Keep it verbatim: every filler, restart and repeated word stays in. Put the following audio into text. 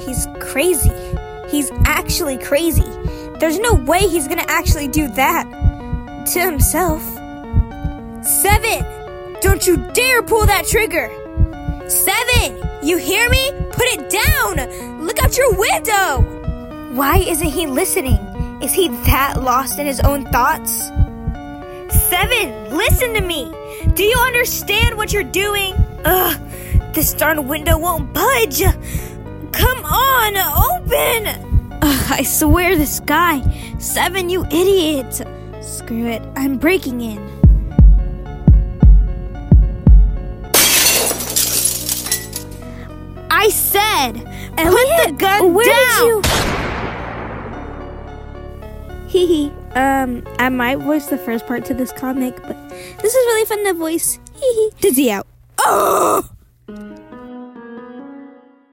he's crazy. He's actually crazy. There's no way he's gonna actually do that to himself. Seven! Don't you dare pull that trigger! Seven! You hear me? Put it down! Look out your window! Why isn't he listening? Is he that lost in his own thoughts? Seven! Listen to me! Do you understand what you're doing? Ugh! This darn window won't budge! Come on! Open! Ugh, I swear this guy! Seven, you idiot! Screw it, I'm breaking in. I said, Elliot, put the gun where down! Did you... Hee hee. Um, I might voice the first part to this comic, but this is really fun to voice. Hee hee. Dizzy out. Oh!